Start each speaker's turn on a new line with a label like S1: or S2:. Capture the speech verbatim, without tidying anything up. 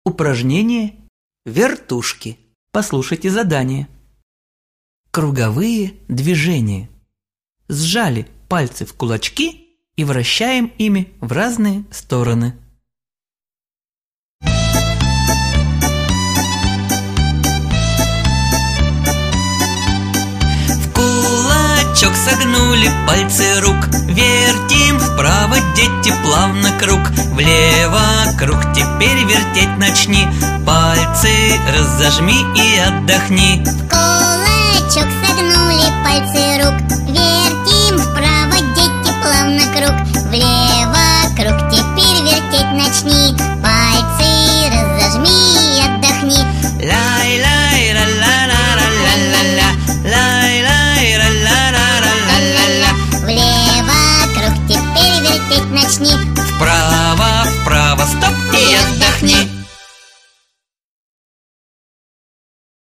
S1: Упражнение вертушки. Послушайте задание. Круговые движения. Сжали пальцы в кулачки и вращаем ими в разные стороны. В кулачок согнули пальцы рук, вертим вправо, дети, плавно круг. Влево круг, теперь вертеть начни, пальцы разожми и отдохни.
S2: В кулачок согнули пальцы рук, вертим вправо, дети, плавно круг. Влево круг, теперь вертеть начни,